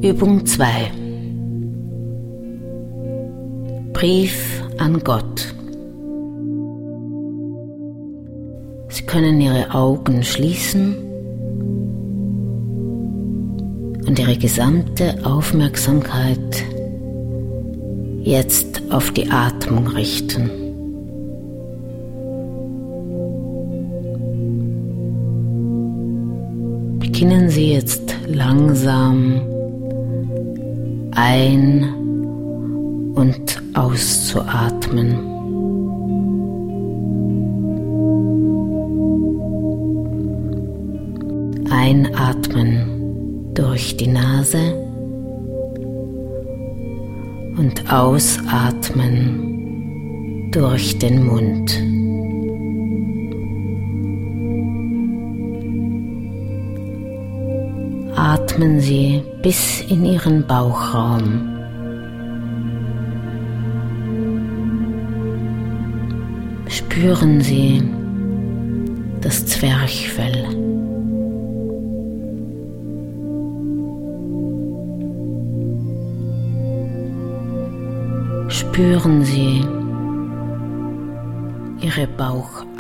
Übung 2. Brief an Gott. Sie können Ihre Augen schließen und Ihre gesamte Aufmerksamkeit jetzt auf die Atmung richten. Beginnen Sie jetzt langsam ein- und auszuatmen. Einatmen durch die Nase und ausatmen durch den Mund. Atmen Sie bis in Ihren Bauchraum. Spüren Sie das Zwerchfell. Spüren Sie Ihre Bauchatmung.